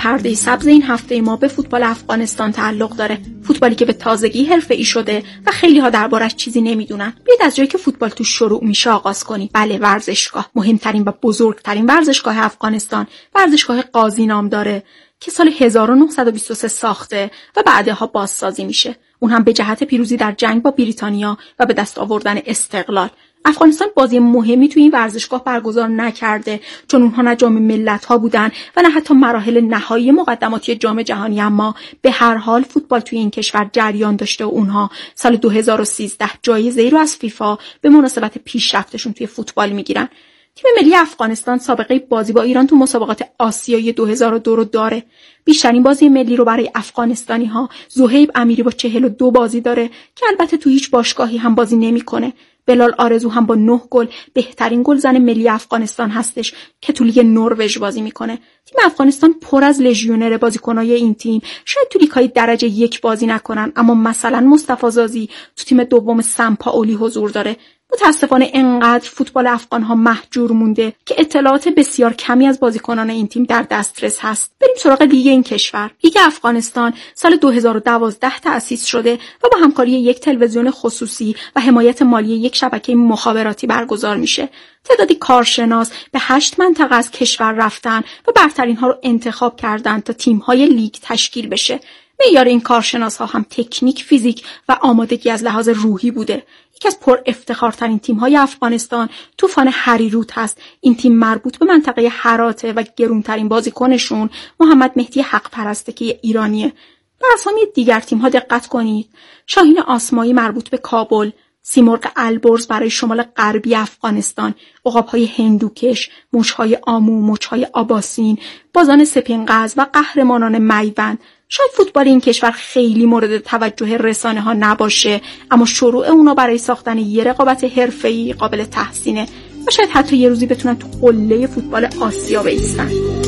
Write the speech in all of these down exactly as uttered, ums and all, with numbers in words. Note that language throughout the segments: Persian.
پرده سبز این هفته ما به فوتبال افغانستان تعلق داره. فوتبالی که به تازگی حرفه‌ای شده و خیلی‌ها دربارش چیزی نمیدونن. بیاید از جایی که فوتبال تو شروع میشه آغاز کنیم. بله، ورزشگاه، مهمترین و بزرگترین ورزشگاه افغانستان، ورزشگاه قاضی نام داره که سال هزار و نهصد و بیست و سه ساخته و بعدها بازسازی میشه. اون هم به جهت پیروزی در جنگ با بریتانیا و به دست آوردن استقلال. افغانستان بازی مهمی توی این ورزشگاه برگزار نکرده، چون اونها نه جام ملت‌ها بودن و نه حتی مراحل نهایی مقدماتی جام جهانی، اما به هر حال فوتبال توی این کشور جریان داشته و اونها سال دو هزار و سیزده جایزه‌ای رو از فیفا به مناسبت پیشرفتشون توی فوتبال میگیرن. تیم ملی افغانستان سابقه بازی با ایران تو مسابقات آسیایی دو هزار و دو رو داره. بیشترین بازی ملی رو برای افغانستانی‌ها زهیب امیری با چهل و دو بازی داره که البته تو هیچ باشگاهی هم بازی نمی‌کنه. بلال آرزو هم با نه گل بهترین گلزن ملی افغانستان هستش که تو لیگ نروژ بازی میکنه. تیم افغانستان پر از لژیونر، بازیکنای این تیم شاید تو لیگ‌های درجه یک بازی نکنن، اما مثلا مصطفی زازی تو تیم دوم سمپائولی حضور داره. متاسفانه انقدر فوتبال افغان‌ها محجور مونده که اطلاعات بسیار کمی از بازیکنان این تیم در دسترس هست. بریم سراغ لیگ این کشور. لیگ افغانستان سال دو هزار و دوازده تأسیس شده و با همکاری یک تلویزیون خصوصی و حمایت مالی یک شبکه مخابراتی برگزار میشه. تعدادی کارشناس به هشت منطقه از کشور رفتن و برترین ها رو انتخاب کردن تا تیم‌های لیگ تشکیل بشه. معیار این کارشناس ها هم تکنیک، فیزیک و آمادگی از لحاظ روحی بوده. یکی از پر افتخارترین تیم‌های افغانستان طوفان هریروت هست. این تیم مربوط به منطقه هراته و گرونترین بازیکنشون محمد مهدی حق پرستکی ایرانیه. به اسامی دیگر تیم‌ها دقت کنید. شاهین آسمایی مربوط به کابل، سیمرغ البرز برای شمال غربی افغانستان، عقاب‌های هندوکش، موش‌های آمو، موش‌های آباسین، بازان سپینقز و قهرمانان میوند. شاید فوتبال این کشور خیلی مورد توجه رسانه ها نباشه، اما شروع اونا برای ساختن یه رقابت حرفه‌ای قابل تحسینه و شاید حتی یه روزی بتونن تو قله فوتبال آسیا بایستن.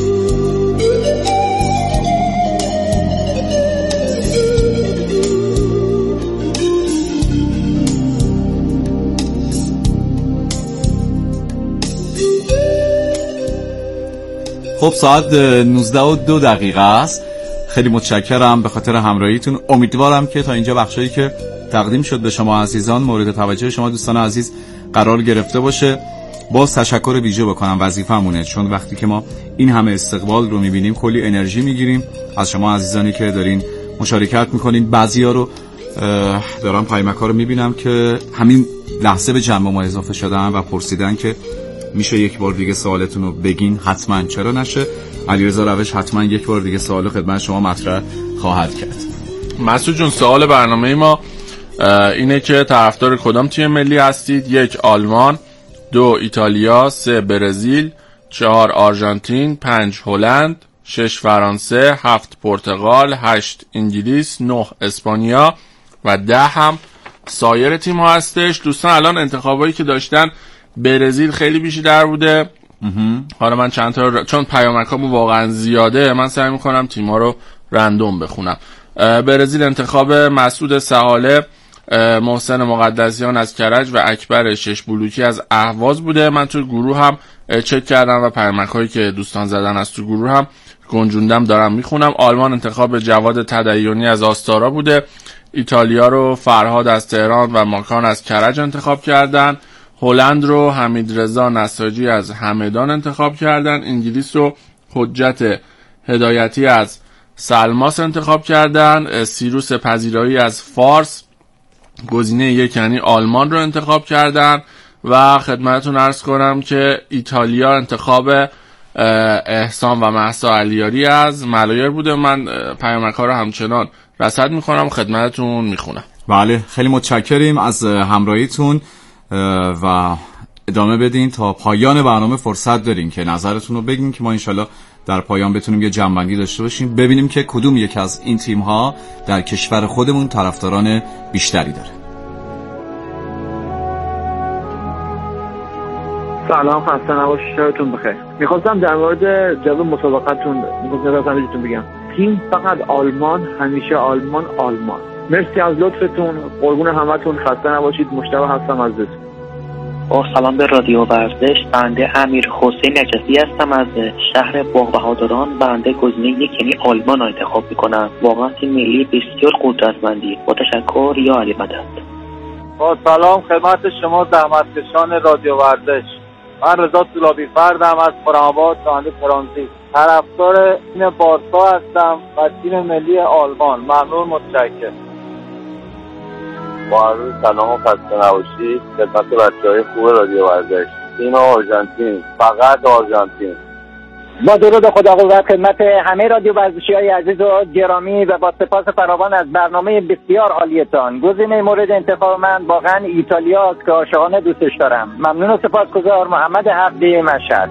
خب ساعت نوزده و دو دقیقه است. خیلی متشکرم به خاطر همراهیتون. امیدوارم که تا اینجا بخشایی که تقدیم شد به شما عزیزان مورد توجه شما دوستان عزیز قرار گرفته باشه. باز تشکر ویژه بکنم، وظیفه‌مونه، چون وقتی که ما این همه استقبال رو می‌بینیم کلی انرژی می‌گیریم از شما عزیزانی که دارین مشارکت می‌کنین. بعضیا رو دارم پیامک‌ها رو می‌بینم که همین لحظه به جمع ما اضافه شدن و پرسیدن که میشه یک بار دیگه سوالتون رو بگین. حتما، چرا نشه. علیرضا روش حتما یک بار دیگه سوالو خدمت شما مطرح خواهد کرد. مسعود جون، سوال برنامه ما اینه که طرفدار کدام تیم ملی هستید؟ یک آلمان، دو ایتالیا، سه برزیل، چهار آرژانتین، پنج هلند، شش فرانسه، هفت پرتغال، هشت انگلیس، نه اسپانیا و ده هم سایر تیم ها هستش. دوستان الان انتخابایی که داشتن برزیل خیلی بیشتر بوده. حالا من چند تا ر... چون پیامکامو واقعا زیاده من سعی میکنم تیما رو رندوم بخونم. برزیل انتخاب مسعود سهاله، محسن مقدسیان از کرج و اکبر شش بلوکی از اهواز بوده. من تو گروه هم چک کردم و پیامکایی که دوستان زدن از تو گروه هم گنجوندم دارم میخونم. آلمان انتخاب جواد تدیونی از آستارا بوده. ایتالیا رو فرهاد از تهران و ماکان از کرج انتخاب کردن. هلند رو حمید رضا نساجی از همدان انتخاب کردن. انگلیس رو حجت هدایتی از سلماس انتخاب کردن. سیروس پذیرایی از فارس گزینه یک یعنی آلمان رو انتخاب کردن و خدمتتون عرض کنم که ایتالیا انتخاب احسان و مهسا علیاری از ملایر بوده. من پیامک‌ها رو همچنان رصد می‌کنم خدمتتون میخونم. بله خیلی متشکریم از همراهیتون و ادامه بدین. تا پایان برنامه فرصت دارین که نظرتون رو بگین که ما انشالله در پایان بتونیم یه جنبندی داشته باشیم، ببینیم که کدوم یک از این تیم ها در کشور خودمون طرفداران بیشتری داره. سلام، خسته نباشید، شبتون بخیر. میخواستم در مورد جدول مسابقتون میخواستم بگم تیم فقط آلمان، همیشه آلمان آلمان. مرسی از لطفتون، قربون همتون، خسته نباشید. مشتاق هستم از دوست. با سلام به رادیو ورزش. بنده امیر حسین نجفی هستم از شهر باغ بهادران. بنده گزینه یک یعنی آلمان را انتخاب میکنم. واقعا تیم ملی بسیار قدرتمندی. با تشکر، یا علی مدد. با سلام خدمت شما زحمتکشان رادیو ورزش. من رضا طولابی فردم از خرم‌آباد راننده ترانزیت. طرفدار تیم بارسا هستم و تیم ملی آلمان. ممنون، متشکرم. با عرض سلام و خسته نباشید خدمت بچه‌های خوب رادیو ورزش. تیم آرژانتین، فقط آرژانتین. با درود خداوند خدمت همه رادیو ورزشی‌های عزیز و گرامی و با سپاس فراوان از برنامه بسیار عالیتان. گزینه مورد انتخاب من واقعا ایتالیا است که عاشقانه دوستش دارم. ممنون و سپاسگزار. محمد حقی، مشهد.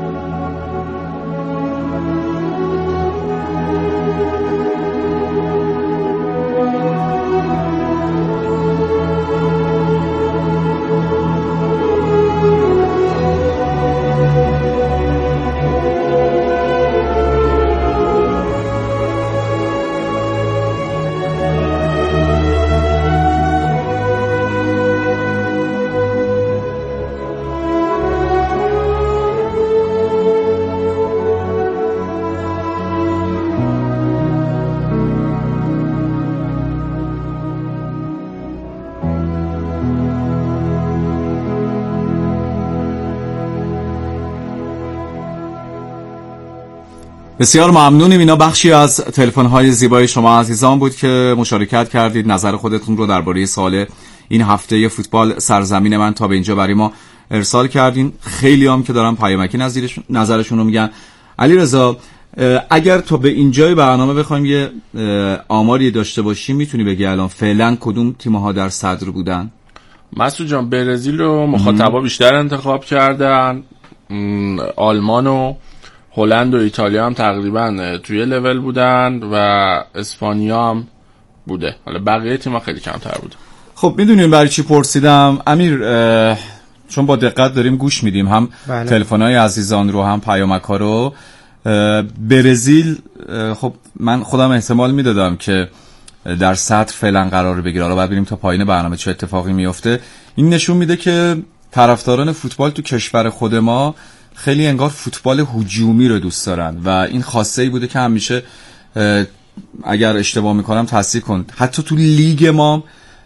بسیار ممنونیم. اینا بخشی از تلفن‌های زیبای شما عزیزان بود که مشارکت کردید، نظر خودتون رو درباره سوال این هفته فوتبال سرزمین من تا به اینجا برای ما ارسال کردین. خیلی هم که دارن پیامکی نظرشون رو میگن. علیرضا، اگر تو به اینجای برنامه بخوایم یه آماری داشته باشیم، میتونی بگی الان فعلا کدوم تیم‌ها در صدر بودن؟ مسعود جان، برزیل رو مخاطبا بیشتر انتخاب کردن، آلمان و هلند و ایتالیا هم تقریبا توی لول بودن و اسپانیا هم بوده. حالا بقیه تیم‌ها خیلی کمتر بوده. خب میدونیم برای چی پرسیدم امیر؟ چون با دقت داریم گوش میدیم هم بله. تلفن‌های عزیزان رو هم پیامک‌ها رو. برزیل خب من خودم احتمال میدادم که در سطح فعلا قرار بگیره. حالا بعد ببینیم تا پایین برنامه چه اتفاقی میفته. این نشون میده که طرفداران فوتبال تو کشور خود ما خیلی انگار فوتبال هجومی رو دوست دارن و این خاصه‌ای بوده که همیشه، اگر اشتباه میکنم تصحیح کن، حتی تو لیگ ما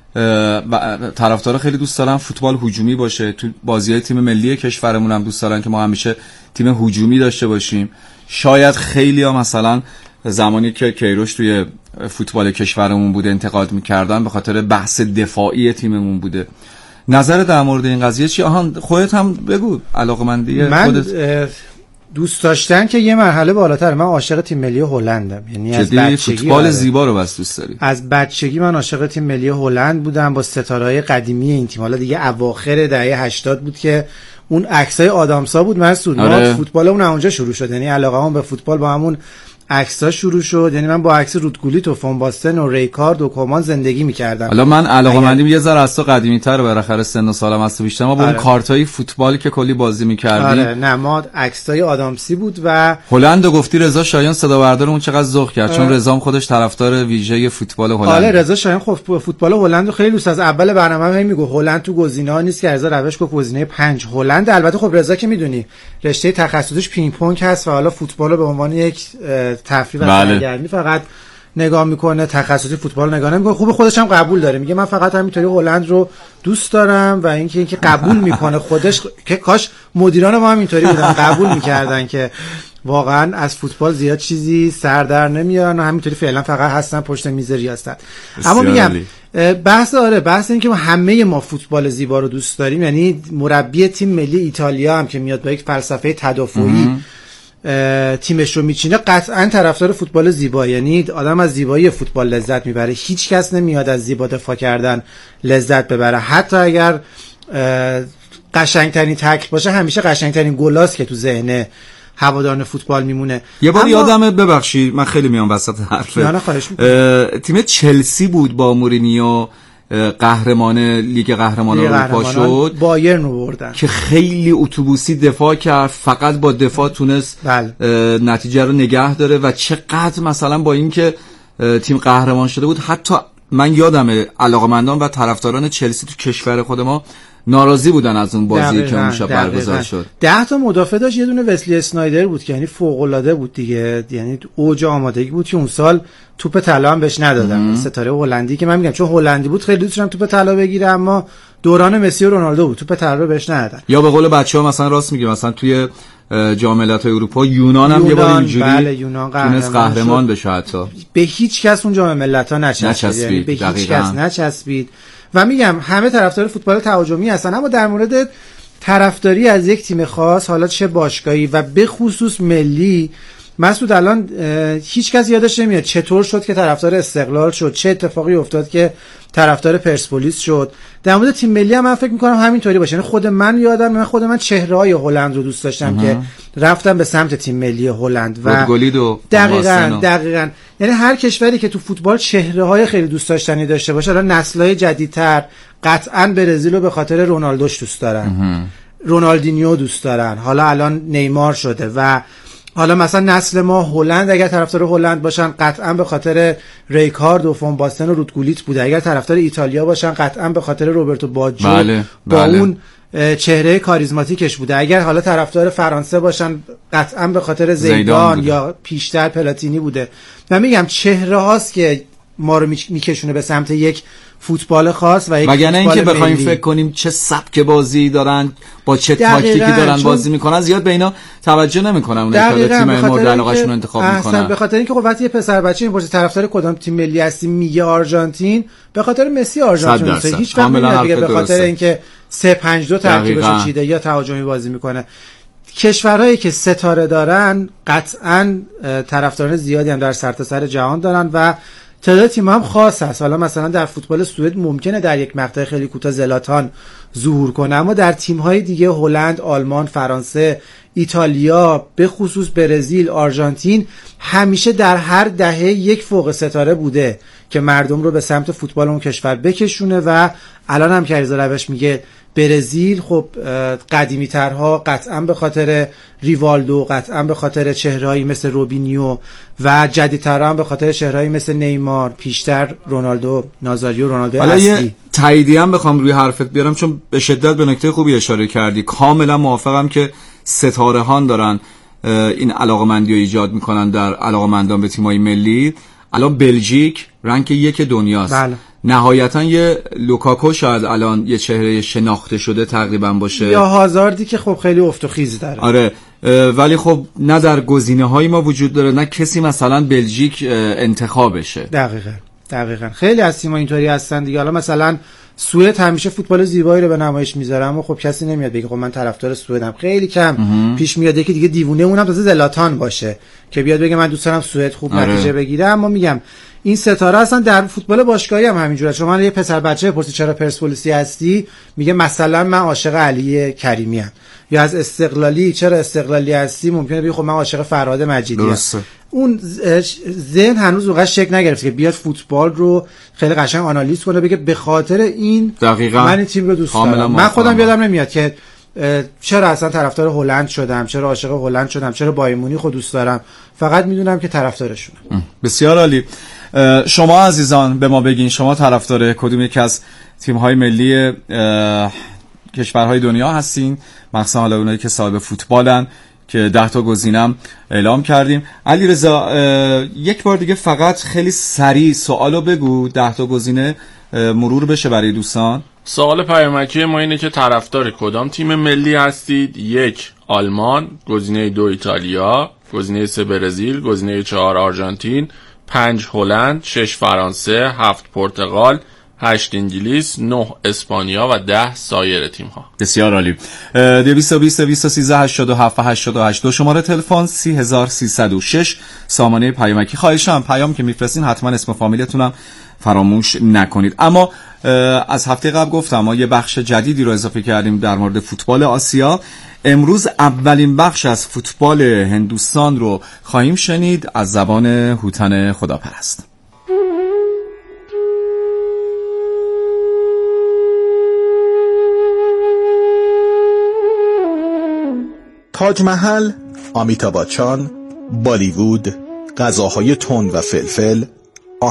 طرفدارا خیلی دوست دارن فوتبال هجومی باشه. تو بازی‌های تیم ملی کشورمون هم دوست دارن که ما همیشه تیم هجومی داشته باشیم. شاید خیلی‌ها مثلا زمانی که کیروش توی فوتبال کشورمون بوده انتقاد می‌کردن به خاطر بحث دفاعی تیممون بوده. نظر در مورد این قضیه چی؟ آهان خودت هم بگو، علاقه‌مندی خودت. من دوست داشتن که یه مرحله بالاتر. من عاشق تیم ملی هلندم، یعنی از بچگی فوتبال زیبا رو بس دوست داری. از بچگی من عاشق تیم ملی هلند بودم با ستاره‌های قدیمی این تیم. حالا دیگه اواخر دهه هشتاد بود که اون عکسای آدامسا بود مسعود. آره. ما فوتبالمون اونجا شروع شد، یعنی علاقه‌ام به فوتبال با همون عکس‌ها شروع شد. یعنی من با عکس رودگولیت و فون باستن و ریکارد و کومان زندگی می‌کردم. حالا من علاقه‌مندیم یه ذره از تو قدیمی‌تر، بالاخره سن و سالم از تو بیشتر. ما با آره. اون کارتای فوتبال که کلی بازی می‌کردیم. آره نه ما عکسای آدامسی بود. و هلند گفتی رضا شایان صدا بردار اون چقدر ذوق کرد. آره. چون رضا هم خودش طرفدار ویژه فوتبال هلند. آره رضا شایان خب فوتبال هلند رو خیلی دوست از اول برنامه هم میگه هلند تو گزینه‌ها نیست که رضا روش گفت گزینه پنج هلند. البته خب رضا که میدونی رشته تخصصش پینگ پونگ هست و حالا فوتبال رو به عنوان یک تفریح و سرگرمی فقط نگاه میکنه، تخصصی فوتبال نگاه نمیکنه. خوب خودش هم قبول داره، میگه من فقط همینطوری هلند رو دوست دارم و اینکه اینکه قبول میکنه خودش که کاش مدیران ما هم اینطوری بودن قبول میکردن که واقعا از فوتبال زیاد چیزی سر در نمیارن و همینطوری فعلا فقط هستن پشت میز ریاست. اما میگم بحث آره بحث این که همه ما فوتبال زیبا رو دوست داریم. یعنی مربی تیم ملی ایتالیا هم که میاد با یک فلسفه تدافعی تیمش رو میچینه قطعا طرفدار فوتبال زیبا. یعنی آدم از زیبایی فوتبال لذت میبره. هیچ کس نمیاد از زیبا دفاع کردن لذت ببره، حتی اگر قشنگترین تکل باشه همیشه قشنگترین گلاست که تو ذهن هواداران فوتبال میمونه. یه بار یادمه، ببخشید من خیلی میام وسط حرفه، تیم چلسی بود با مورینیو قهرمان لیگ قهرمانان اروپا شد، بایرن رو بردن که خیلی اتوبوسی دفاع کرد، فقط با دفاع تونست نتیجه رو نگه داره و چقدر مثلا با اینکه تیم قهرمان شده بود، حتی من یادمه علاقمندان و طرفداران چلسی تو کشور خود ما ناراضی بودن از اون بازی که اون شب برگزار شد. ده تا مدافع داشت، یه دونه وسلی اسنایدر بود که یعنی فوق العاده بود دیگه، یعنی اوج آمادگی بود که اون سال توپ طلا هم بهش ندادن. ستاره هلندی که من میگم چون هلندی بود خیلی دوست داشتم توپ طلا بگیره، اما دوران مسی و رونالدو بود، توپ طلا رو بهش ندادن. یا به قول بچه‌ها مثلا راست میگه، مثلا توی جام ملت‌های اروپا یونان هم یونان، یه بار اینجوری بله یونان تونست قهرمان بشه، حتی به هیچ کس اون جام ملت‌ها نچسبید, نچسبید. یعنی به هیچ کس نچسبید. و میگم همه طرفدار فوتبال تهاجمی هستن، اما در مورد طرفداری از یک تیم خاص، حالا چه باشگاهی و به خصوص ملی، مسعود الان هیچ کس یادش نمیاد چطور شد که طرفدار استقلال شد، چه اتفاقی افتاد که طرفدار پرسپولیس شد. در مورد تیم ملی هم من فکر می‌کنم همینطوری باشه. یعنی خود من یادم، من خود من چهره‌های هلند رو دوست داشتم که رفتم به سمت تیم ملی هلند و دقیقاً دقیقاً یعنی هر کشوری که تو فوتبال چهره‌های خیلی دوست داشتنی داشته باشه، الان نسل‌های جدیدتر قطعاً برزیل رو به خاطر رونالدوش دوست دارن، رونالدینیو دوست دارن، حالا الان نیمار شده و حالا مثلا نسل ما هلند اگر طرفدار هلند باشن قطعا به خاطر ریکارد و فون باستن و رودگولیت بوده، اگر طرفدار ایتالیا باشن قطعا به خاطر روبرتو باجو بله، با بله. اون چهره کاریزماتیکش بوده، اگر حالا طرفدار فرانسه باشن قطعا به خاطر زیدان, زیدان یا پیشتر پلاتینی بوده. و میگم چهره هاست که ما رو میکشونه به سمت یک فوتبال خاص و یک وگرنه فوتبال اینکه بخوایم ملی. فکر کنیم چه سبک بازی دارن، با چه تاکتیکی دارن بازی میکنن، زیاد به اینا توجه نمیکنن. اونایی که تیم مورد علاقه‌شون رو انتخاب میکنن. به خاطر اینکه خب وقتی یه پسر بچه میپرسه طرفدار کدام تیم ملی هستی، میگه آرژانتین، به خاطر مسی آرژانتین است. هیچ وقت نمیاد بگه به خاطر اینکه سه پنج دو ترکیبش چیده یا تهاجمی بازی میکنه. کشورهایی که ستاره دارن قطعاً طرفداران زیادی هم در سرتاسر جهان دارن و تعداد تیم هم خاص هست. حالا مثلا در فوتبال سوئد ممکنه در یک مقطع خیلی کوتاه زلاتان ظهور کنه، اما در تیم‌های دیگه هلند، آلمان، فرانسه، ایتالیا، به خصوص برزیل، آرژانتین، همیشه در هر دهه یک فوق ستاره بوده که مردم رو به سمت فوتبال اون کشور بکشونه. و الان هم که علیرضا روش میگه برزیل، خب قدیمی ترها قطعا به خاطر ریوالدو، قطعا به خاطر چهرهایی مثل روبینیو و جدیدترها هم به خاطر چهرهایی مثل نیمار، پیشتر رونالدو نازاریو، رونالدو اصلی. یه تاییدی هم بخوام روی حرفت بیارم، چون به شدت به نکته خوبی اشاره کردی، کاملا موافقم که ستاره هان دارن این علاقمندی رو ایجاد میکنن در علاقمندان به تیمای ملی. الان بلژیک رنک یک دنیاست. بله. نهایتا یه لوکاکو شاید الان یه چهره شناخته شده تقریبا باشه، یا هازاردی که خب خیلی افت و خیز داره. آره، ولی خب نه در گزینه های ما وجود داره، نه کسی مثلا بلژیک انتخاب بشه. دقیقاً دقیقاً خیلی از تیم‌ها اینطوری هستن دیگه. حالا مثلا سوئد همیشه فوتبال زیبایی رو به نمایش میذاره، اما خب کسی نمیاد بگه خب من طرفدار سوئدم. خیلی کم امه. پیش میاد که دیگه دیوونه اونم تازه زلاتان باشه که بیاد بگه من دوست دارم سوئد خوب آره. نتیجه بگیره. اما میگم این ستاره اصلا در فوتبال باشگاهی هم همینجوره. شما یه پسر بچه بپرسی چرا پرسپولیسی هستی، میگه مثلا من عاشق علی کریمی ام. یا از استقلالی چرا استقلالی هستی، ممکنه بگه خب من عاشق فرهاد مجیدی ام. اون ذهن هنوز اونقدر شکل نگرفته که بیاد فوتبال رو خیلی قشنگ آنالیز کنه، بگه به خاطر این دقیقاً من این تیم رو دوست دارم. من خودم یادم نمیاد که چرا اصلا طرفدار هلند شدم، چرا عاشق هلند شدم، چرا بایر مونیخ رو دوست دارم. فقط میدونم که طرفدارشونم. بسیار عالی. شما عزیزان به ما بگین شما طرفدار کدوم یک از تیم‌های ملی کشورهای دنیا هستین؟ مخصوصا حالا اونایی که صاحب فوتبالن که ده تا گزینم اعلام کردیم. علیرضا یک بار دیگه فقط خیلی سریع سوالو بگو، ده تا گزینه مرور بشه برای دوستان. سوال پیامکی ما اینه که طرفدار کدام تیم ملی هستید؟ یک آلمان، گزینه دو ایتالیا، گزینه سه برزیل، گزینه چهار آرژانتین، پنج هلند، شش فرانسه، هفت پرتغال، هشت انگلیس، نه اسپانیا و ده سایر تیم ها. بسیار عالی. دویست و بیست دویست و سیزده هشتاد و هفت هشتاد و هشت دو شماره تلفن سی هزار سیصد و شش سامانه پیامکی. خواهشم پیام که میفرستین حتما اسم فامیلتونم فراموش نکنید. اما از هفته قبل گفتم ما یه بخش جدیدی رو اضافه کردیم در مورد فوتبال آسیا. امروز اولین بخش از فوتبال هندوستان رو خواهیم شنید از زبان هوتن خداپرست. تاج محل، آمیتابھ بچان، بالیوود، غذاهای تند و فلفل،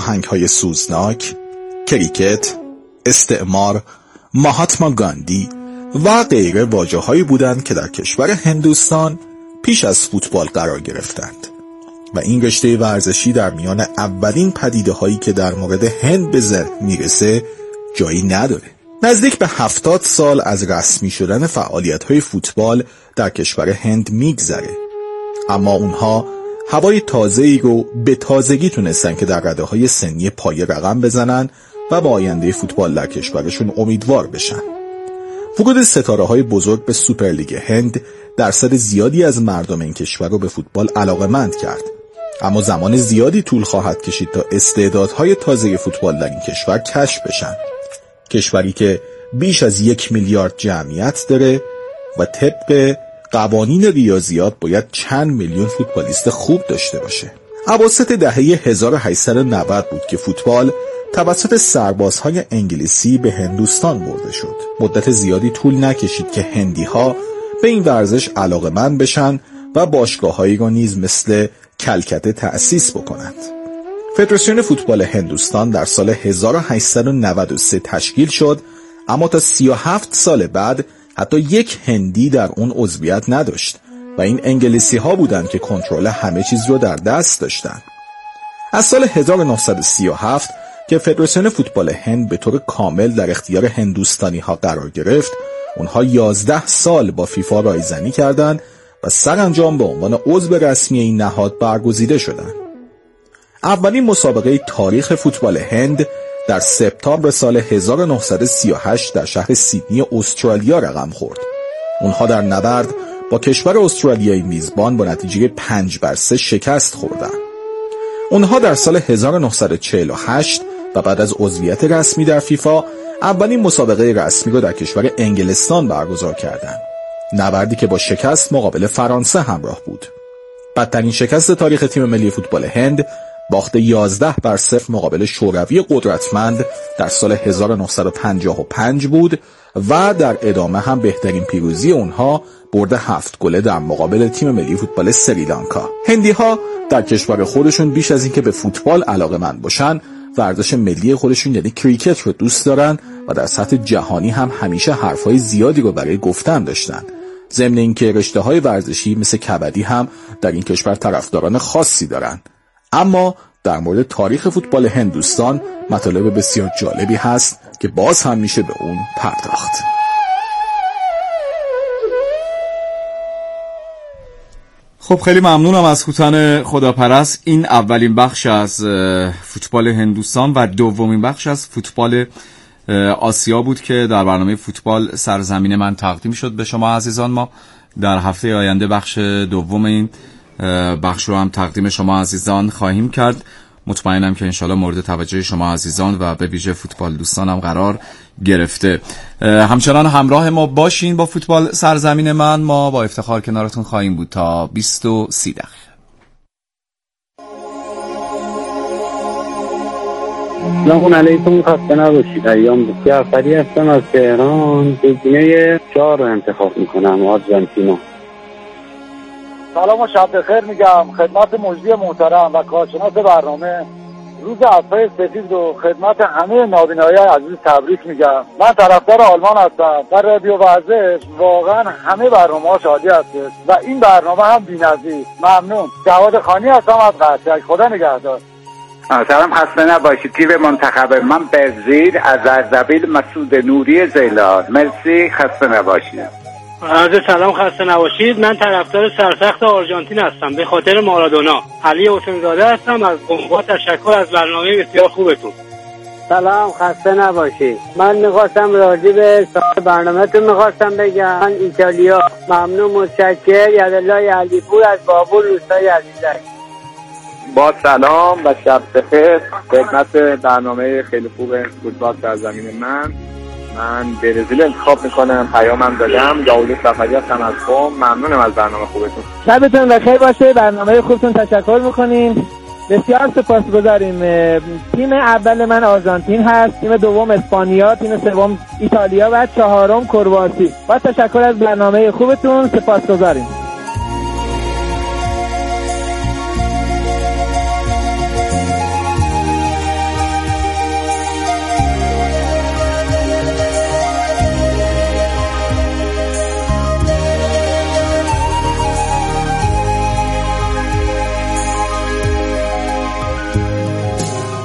آهنگهای سوزناک، کریکت، استعمار، ماهاتما گاندی، و غیره واژه‌هایی بودند که در کشور هندوستان پیش از فوتبال قرار گرفتند و این رشته ورزشی در میان اولین پدیده هایی که در مورد هند به ذهن میرسه جایی نداره. نزدیک به هفتاد سال از رسمی شدن فعالیت های فوتبال در کشور هند میگذره، اما اونها هوای تازه‌ای رو به تازگی تونستن که در رده‌های سنی پایه رقم بزنن و با آینده فوتبال در کشورشون امیدوار بشن. ورود ستاره‌های بزرگ به سوپرلیگ هند درصد زیادی از مردم این کشور رو به فوتبال علاقه‌مند کرد، اما زمان زیادی طول خواهد کشید تا استعدادهای تازه فوتبال در این کشور کشف بشن. کشوری که بیش از یک میلیارد جمعیت داره و طبق قوانین ریاضیات باید چند میلیون فوتبالیست خوب داشته باشه. اواسط دهه هزار و هشتصد و نود بود که فوتبال توسط سربازهای انگلیسی به هندوستان برده شد. مدت زیادی طول نکشید که هندی‌ها به این ورزش علاقه‌مند بشن و باشگاه‌هایی را نیز مثل کلکته تأسیس بکنند. فدراسیون فوتبال هندوستان در سال هزار و هشتصد و نود و سه تشکیل شد، اما تا سی و هفت سال بعد حتی یک هندی در اون عضویت نداشت و این انگلیسی ها بودند که کنترل همه چیز رو در دست داشتند. از سال هزار و نهصد و سی و هفت که فدراسیون فوتبال هند به طور کامل در اختیار هندوستانی ها قرار گرفت، اونها یازده سال با فیفا رایزنی کردند و سرانجام به عنوان عضو رسمی این نهاد برگزیده شدند. اولین مسابقه تاریخ فوتبال هند در سپتامبر سال هزار و نهصد و سی و هشت در شهر سیدنی استرالیا رقم خورد. اونها در نبرد با کشور استرالیای میزبان با نتیجه پنج بر سه شکست خوردند. اونها در سال هزار و نهصد و چهل و هشت و بعد از عضویت رسمی در فیفا اولین مسابقه رسمی رو در کشور انگلستان برگزار کردند. نبردی که با شکست مقابل فرانسه همراه بود. بدترین شکست تاریخ تیم ملی فوتبال هند باخت یازده بر صفر مقابل شوروی قدرتمند در سال هزار و نهصد و پنجاه و پنج بود و در ادامه هم بهترین پیروزی اونها برد هفت گله در مقابل تیم ملی فوتبال سریلانکا. هندی ها در کشور خودشون بیش از اینکه به فوتبال علاقه‌مند باشن، ورزش ملی خودشون یعنی کریکت رو دوست دارن و در سطح جهانی هم همیشه حرفای زیادی رو برای گفتن داشتن. ضمن اینکه رشته‌های ورزشی مثل کبدی هم در این کشور طرفداران خاصی دارن. اما در مورد تاریخ فوتبال هندوستان مطالب بسیار جالبی هست که باز هم میشه به اون پرداخت. خب خیلی ممنونم از خوتن خداپرست. این اولین بخش از فوتبال هندوستان و دومین بخش از فوتبال آسیا بود که در برنامه فوتبال سرزمین من تقدیم شد به شما عزیزان. ما در هفته آینده بخش دوم این بخش رو هم تقدیم شما عزیزان خواهیم کرد. مطمئنم که انشالله مورد توجه شما عزیزان و به ویژه فوتبال دوستان هم قرار گرفته. همچنان همراه ما باشین با فوتبال سرزمین من. ما با افتخار کنارتون خواهیم بود تا بیست و سی دقیقه. سلام علیکم، خسته نباشید. ایام جعفری هستم از تهران. گزینه چهار رو انتخاب میکنم، آرژانتینا. سلام و شب بخیر میگم خدمت مجری محترم و کارشناس برنامه. روز عطای سفید و خدمت همه نابینایی عزیز تبریک میگم. من طرفدار آلمان هستم. در رادیو ورزش واقعا همه برنامه‌هاش عالی هستش و این برنامه هم بی‌نظیر. ممنون. جواد خانی هستم از قشنگ. خدا نگهدار. سلام، خسته نباشید. تیم منتخب من برزیل از اردبیل مسعود نوری زیلان. مرسی، خسته نباشید. عرض سلام، خسته نباشید. من طرفدار سرسخت آرژانتین هستم به خاطر مارادونا. علی حسین زاده هستم از قم. تشکر از برنامه بسیار خوبتون. سلام، خسته نباشید. من میخواستم راجع به برنامه‌تون میخواستم بگم. من ایتالیا. ممنون، متشکر. یدالله علیپور از بابل روستای عزیزک. با سلام و شب بخیر خدمت برنامه خیلی خوب فوتبال سرزمین من. من برزیل انتخاب میکنم. پیامم دادم. داوود صفری هستم از قم. ممنونم از برنامه خوبتون. شبتون بخیر باشه. برنامه خوبتون تشکر میکنیم. بسیار سپاسگزاریم. تیم اول من آرژانتین هست، تیم دوم اسپانیا، تیم سوم ایتالیا و چهارم کرواسی. با تشکر از برنامه خوبتون سپاسگزاریم.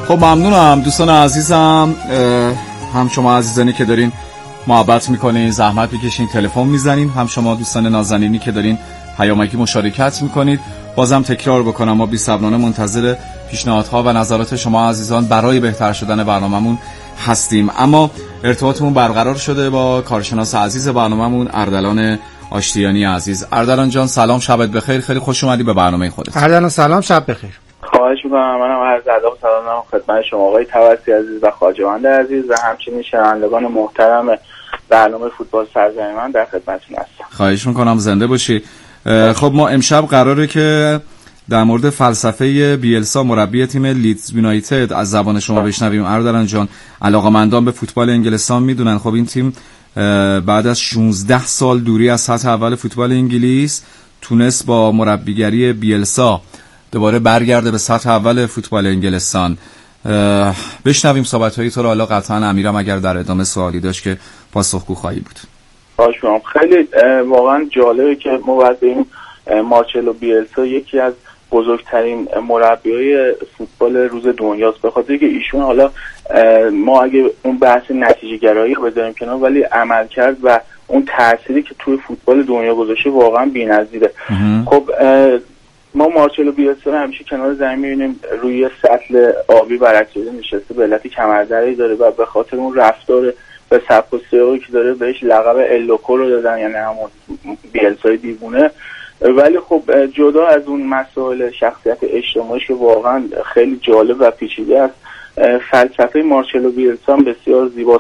خب ممنونم دوستان عزیزم، هم شما عزیزانی که دارین محبت میکنین زحمت بکشین تلفن میزنین، هم شما دوستان نازنینی که دارین پیامکی مشارکت میکنید. بازم تکرار بکنم ما بی‌صبرانه منتظر پیشنهادها و نظرات شما عزیزان برای بهتر شدن برنامه‌مون هستیم. اما ارتباطمون برقرار شده با کارشناس عزیز برنامه‌مون اردلان آشتیانی عزیز. اردلان جان سلام، شبت بخیر، خیلی خوش اومدی به برنامه خودت. اردلان سلام، شب بخیر. خواهش می‌کنم. منم عرض ادب و سلام دارم خدمت شما آقای توسی عزیز و خواجه‌مند عزیز و همچنین شنوندگان محترم برنامه فوتبال سرزمین من در خدمتتون هستم. خواهش می‌کنم، زنده باشی. خب ما امشب قراره که در مورد فلسفه بیلسا مربی تیم لیدز یونایتد از زبان شما بشنویم. اردلان جان، علاقه‌مندان به فوتبال انگلستان میدونن خب این تیم بعد از شانزده سال دوری از سطح اول فوتبال انگلیس تونست با مربیگری بیلسا دوباره برگرده به سطح اول فوتبال انگلستان. بشنویم صحبت‌های تو رو. حالا قطعاً امیرم اگر در ادامه سوالی داشت که پاسخگو خواهی بود. خواهش می‌کنم. خیلی واقعا جالبه که ما بعد این مارچلو بیلسا یکی از بزرگترین مربیای فوتبال روز دنیاست، به خاطر که ایشون حالا ما اگه اون بحث نتیجه گرایی رو بذاریم کنار ولی عمل کرد و اون تأثیری که توی فوتبال دنیا گذاشته واقعا بی‌نظیره. خب ما مارچلو بیلسا رو همیشه کنار زمین می‌بینیم روی سطل آبی برعکسیده نشسته، به علت کمردری داره و به خاطر اون رفتار به سبک و سیاقی که داره بهش لقب اللوکو رو دادن، یعنی همون بیلسای دیوونه. ولی خب جدا از اون مسائل شخصیت اجتماعیش که واقعا خیلی جالب و پیچیده است، فلسفه مارچلو بیلسا بسیار زیباست.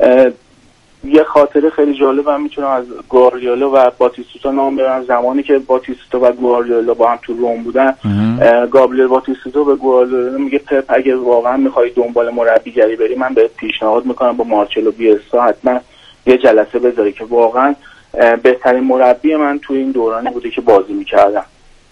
یه خاطره خیلی جالب هم میتونم از گواردیولا و باتیستوتا نام ببرم. زمانی که باتیستوتا و گواردیولا با هم تو روم بودن، گابریل باتیستوتا به گواردیولا میگه پپ اگه واقعا میخوای دنبال مربیگری بری من بهت پیشنهاد میکنم با مارچلو بیلسا حتما یه جلسه بذاری، که واقعا بهترین مربی من توی این دورانی بوده که بازی میکردم.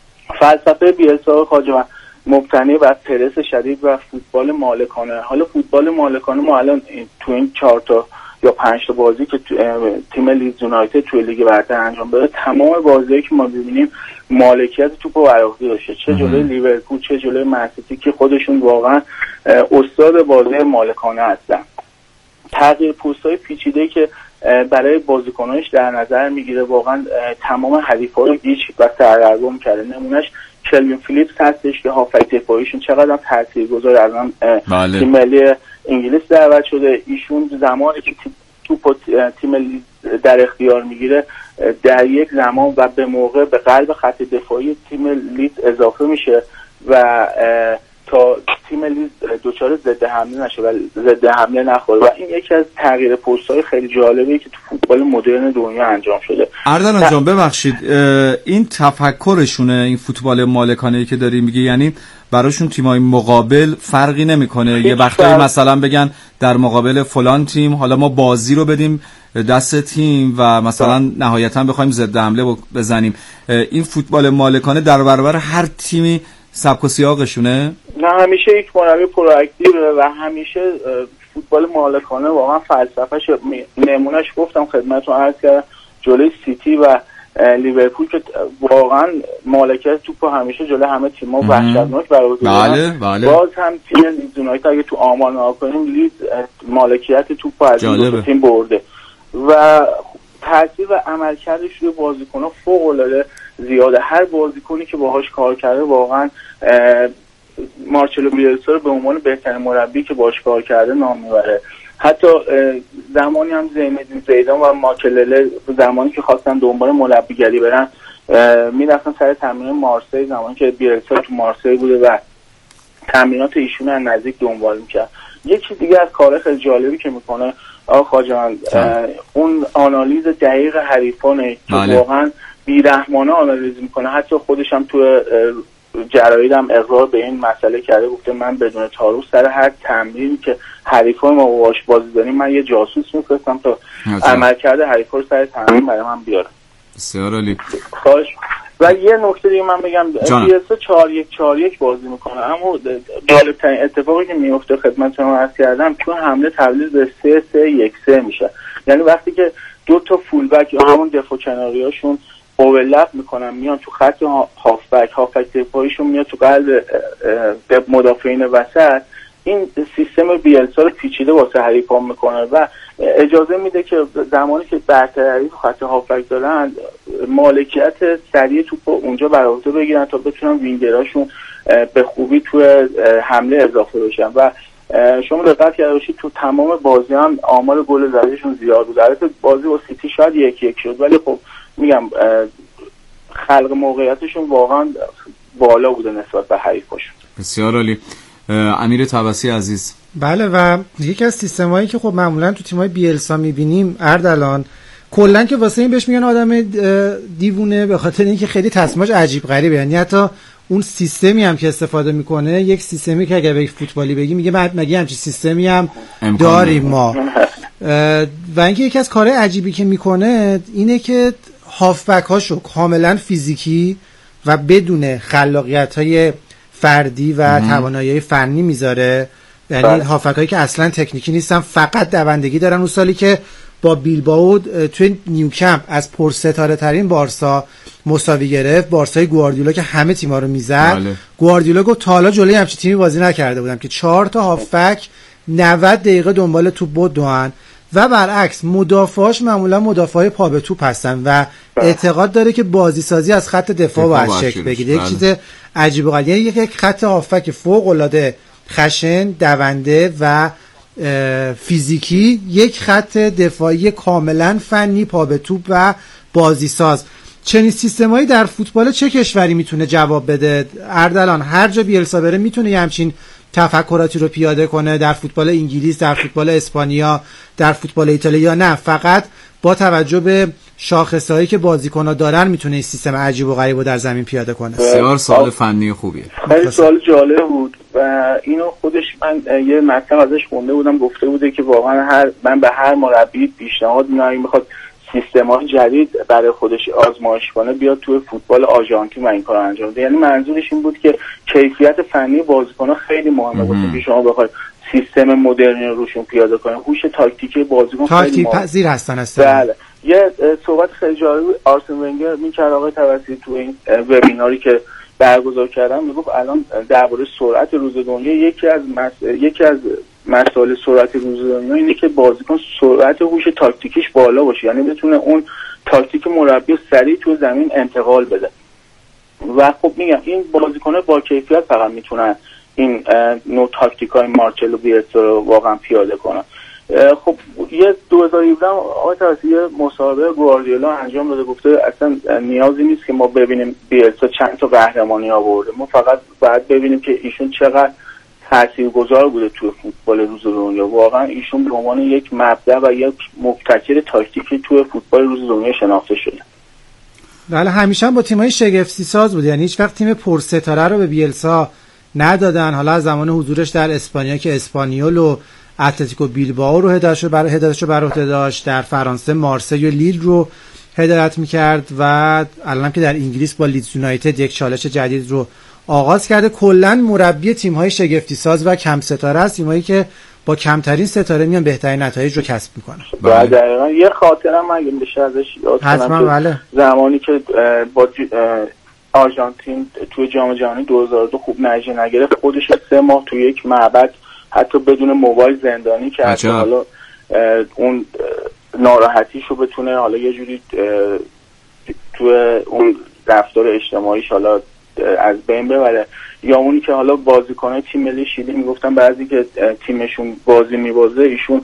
فلسفه بیلسا خواجه مبتنی بر پرس شدید و فوتبال مالکانه. حالا فوتبال مالکانه ما الان تو این چهار تا یا پنج تا بازی که تیم لیدز یونایتد توی لیگ برتر انجام داده، تمام بازیایی که ما ببینیم مالکیت توپو بر عهده داشته، چه جلوی لیورپول چه جلوی منسیتی که خودشون واقعا استاد بازی مالکانه هستن. تغییر پست‌های پیچیده‌ای که برای بازیکنانش در نظر میگیره واقعا تمام حریف‌ها رو گیج و سردرگم کرده. نمونهش کلوین فیلیپس هستش که هافک دفاعیشون چقدر هم تاثیرگذار الان تیم ملی انگلیس دعوت شده. ایشون زمانی که توپ تیم لیدز در اختیار میگیره در یک زمان و به موقع به قلب خط دفاعی تیم لیدز اضافه میشه و تا تیم لیدز دوچار ضد حمله نشه و ضد حمله نخوره، و این یکی از تغییر پست‌های خیلی جالبی که تو فوتبال مدرن دنیا انجام شده. اردلان جان ببخشید، این تفکرشونه این فوتبال مالکانه‌ای که داری میگی، یعنی براشون تیمای مقابل فرقی نمیکنه؟ یه وقتایی مثلا بگن در مقابل فلان تیم حالا ما بازی رو بدیم دست تیم و مثلا نهایتا بخوایم ضد حمله بزنیم. این فوتبال مالکانه در برابر هر تیمی سبک و سیاقشونه؟ نه، همیشه یک مربی پرواکتیو و همیشه فوتبال مالکانه واقعا فلسفه‌ش. نمونهش گفتم خدمتتون عرض کردم جلوی سیتی و لیورپول که واقعا مالکیت توپ همیشه جلوی همه تیم‌ها وحشتناک برای بله بله. باز هم تیم لیدز یونایتد اگه تو آمار نگاه کنیم لیدز مالکیت توپ از این تیم برده و تاثیر و عملکردش روی بازیکن‌ها فوق‌العاده زیاده. هر بازیکنی که باهاش کار کرده واقعا مارچلو بیلسا رو به عنوان بهترین مربی که باهاش کار کرده نام میبره. حتی زمانی هم زینالدین زیدان و ماکلله زمانی که خواستن دنبال مربیگری برن میرفتن سر تمرین مارسی، زمانی که بیلسا تو مارسی بوده و تمرینات ایشون از نزدیک دنبال میکرد. یکی دیگه از کارهای خیلی جالبی که میکنه آقا خواجه‌ان اون آنالیز دقیق حریفانه که واقعا بیرحمانه آنالیز میکنه. حتی خودش هم تو جراید هم اقرار به این مسئله کرده، گفته من بدون تعارف سر هر تمرینی که حریفان ما باهاش بازی داریم من یه جاسوس میفرستم تا عملکرد حریفا رو سر تمرین برای من بیاره. بسیار عالی. خواهش. و یه نکته دیگه من بگم، بیلسا چهار یک چهار یک بازی میکنه، اما جالب‌ترین اتفاقی که میفته خدمت شما عرض کردم تو حمله تبدیل به سه سه یک سه میشه. یعنی وقتی که دو تا فول بک یا همون دفاع کناریاشون اوورلپ میکنن میان تو خط هافبک، هافبک دفاعیشون میاد تو قلب مدافعین وسط، این سیستم بیلسا رو پیچیده واسه حریفان میکنه و اجازه میده که زمانی که برتری خط هافبک دارن مالکیت سریع توپ اونجا بر عهده بگیرن تا بتونن وینگراشون به خوبی توی حمله اضافه بشن و شما دقت کرده باشید تو تمام بازی هم آمار گل زدهشون زیاد بود. البته بازی با سیتی شاید یک یک شد ولی خب میگم خلق موقعیتشون واقعا بالا بوده نسبت به حریفاشون. بسیار عالی. امیر طبسی عزیز. بله و یکی از سیستمایی که خب معمولا تو تیمای بیلسا میبینیم اردلان کلا که واسه این بهش میگن آدم دیوونه به خاطر اینکه خیلی تصمیماش عجیب غریبه، یعنی حتی اون سیستمی هم که استفاده میکنه یک سیستمی که اگه به فوتبالی بگی میگه مگه همچین سیستمی هم داریم ما. و اینکه یکی از کارهای عجیبی که میکنه اینه که هافبک هاشو کاملا فیزیکی و بدون خلاقیت های فردی و توانایی فنی میذاره، یعنی هافبک هایی که اصلا تکنیکی نیستن فقط دوندگی دارن. اون سالی که با بیلبائو توی نیوکمپ از پرستاره ترین بارسا مساوی گرفت، بارسای گواردیولا که همه تیم‌ها رو میزد، بله. گواردیولا گفت تا حالا جلوی همچین تیمی بازی نکرده بودم که چهار تا هافبک نود دقیقه دنبال توپ بدوئن و برعکس مدافعاش معمولا مدافعای پا به توپ هستن و اعتقاد داره که بازی سازی از خط دفاع باید شکل بگیره. یک چیز عجیب و غریبه، یک یک خط هافبک فوق العاده خشن، دونده و فیزیکی، یک خط دفاعی کاملا فنی پا به توپ و بازی ساز. چنین سیستمایی در فوتبال چه کشوری میتونه جواب بده اردلان؟ هر جا بیلسا بره میتونه یه همچین تفکراتی رو پیاده کنه؟ در فوتبال انگلیس، در فوتبال اسپانیا، در فوتبال ایتالیا؟ نه، فقط با توجه به شاخصهایی که بازیکن‌ها دارن میتونه این سیستم عجیب و غریب رو در زمین پیاده کنه. بسیار سوال فنی خوبیه. خیلی سوال جالب بود و اینو خودش من یه مطلب ازش خونده بودم، گفته بوده که واقعا هر من به هر مربی پیشنهاد میدم اگه میخواد سیستم‌های جدید برای خودش آزمایش کنه بیاد توی فوتبال آرژانتین و این کارو انجام بده. یعنی منظورش این بود که کیفیت فنی بازیکن‌ها خیلی مهمه واسه که شما بخواید سیستم مدرنی رو روشون پیاده کنید. هوش تاکتیکی بازیکن خیلی تاکتیک پذیر هستن است. بله. یه صحبت خیلی جالب آرسن ونگر می‌کرد آقای توسلی تو این وبیناری که برگزار کردم، میگفت الان درباره سرعت روز دنیا یکی از مس... یکی از مسائل سرعت روز دنیا اینه که بازیکن سرعت هوش تاکتیکیش بالا باشه، یعنی بتونه اون تاکتیک مربی سریع تو زمین انتقال بده. و خب میگم این بازیکن‌ها با کیفیت فقط میتونن این نوع تاکتیکای مارچلو بیلسا رو واقعا پیاده کنن. خب یه دو هزار و هفده آقای توسلی مصاحبه گواردیولا انجام داده، گفته اصلا نیازی نیست که ما ببینیم بیلسا چند تا قهرمانی آورده، ما فقط باید ببینیم که ایشون چقدر تاثیرگذار بوده توی فوتبال روز دنیا. واقعا ایشون به عنوان یک مبدع و یک مبتکر تاکتیکی توی فوتبال روز دنیا شناخته شده. بله، همیشه هم با تیم‌های شگفتی ساز بود، یعنی هیچ وقت تیم پرستاره رو به بیلسا ندادن. حالا از زمان حضورش در اسپانیا که اسپانیول و اتلتیکو بیلبائو رو هدایتش رو برای هدایتش رو بر عهده داشت، در فرانسه مارسی و لیل رو هدایت می‌کرد و الان که در انگلیس با لیدز یونایتد یک چالش جدید رو آغاز کرده. کلا مربی تیم‌های شگفتی ساز و کم ستاره است، تیمایی که با کمترین ستاره میان بهترین نتایج رو کسب میکنن. بله دقیقاً. یه خاطرم من بشه ازش یاد کنم، بله. زمانی که با آرژانتین توی جام جهانی دو هزار و دو خوب نتیجه نگرفت، خودش سه ماه توی یک معبد حتی بدون موبایل زندانی کرد، حالا اون ناراحتیشو بتونه حالا یه جوری توی اون رفتار اجتماعیش حالا از بین ببره. یا اونی که حالا بازیکن‌های تیم ملی شیلی میگفتن بعضی که تیمشون بازی میبازه ایشون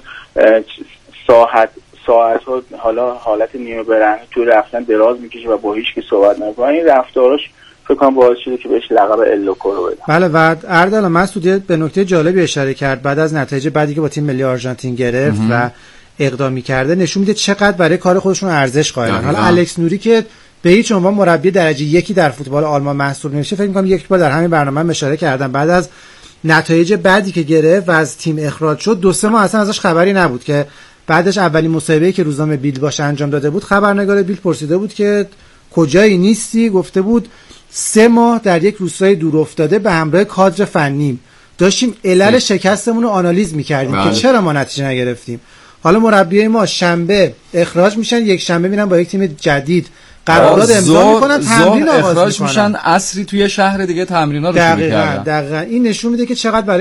ساعت ساعت ها حالا حالت نیمه برهنه توی رفتن دراز میکشه و با هیچ کی صحبت نمی‌کنه. این رفتاراش فکر کنم باعث شده که بهش لقب اللوکو رو بدن. بله و اردلان مسعود به نکته جالبی اشاره کرد، بعد از نتایج بعدی که با تیم ملی آرژانتین گرفت و اقدامی کرده نشون میده چقدر برای کار خودشون ارزش قائلن. حالا الکس نوری که به هیچ عنوان مربی درجه یکی در فوتبال آلمان محسوب نمیشه، فکر می‌کنم یک بار در همین برنامه اشاره کردم بعد از نتایج بعدی که گرفت و از تیم اخراج شد دو سه ماه اصلا ازش خبری نبود که بعدش اولین مصاحبه‌ای که روزنامه بیلد باشه انجام داده بود، خبرنگار بیلد پرسیده بود که کجایی نیستی، گفته بود سه ماه در یک روستای دور افتاده به همراه کادر فنی داشتیم علل شکستمون رو آنالیز می‌کردیم که چرا ما نتیجه نگرفتیم. حالا مربیای ما شنبه اخراج میشن، یک شنبه میرن با یک تیم جدید قرارداد امضا میکنن، تمرین آغاز میشن، عصری توی شهر دیگه تمرین‌ها رو شروع کردن. دقیقاً این نشون میده که چقدر برای